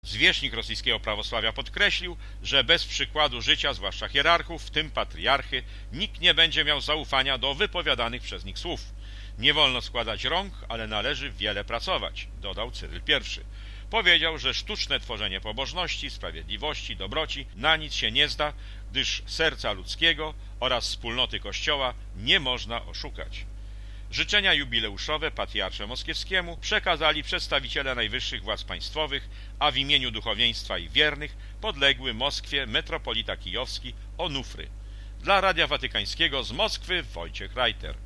Zwierzchnik rosyjskiego prawosławia podkreślił, że bez przykładu życia, zwłaszcza hierarchów, w tym patriarchy, nikt nie będzie miał zaufania do wypowiadanych przez nich słów. Nie wolno składać rąk, ale należy wiele pracować, dodał Cyryl I. Powiedział, że sztuczne tworzenie pobożności, sprawiedliwości, dobroci na nic się nie zda, gdyż serca ludzkiego oraz wspólnoty Kościoła nie można oszukać. Życzenia jubileuszowe patriarsze moskiewskiemu przekazali przedstawiciele najwyższych władz państwowych, a w imieniu duchowieństwa i wiernych podległy Moskwie metropolita kijowski Onufry. Dla Radia Watykańskiego z Moskwy Wojciech Reiter.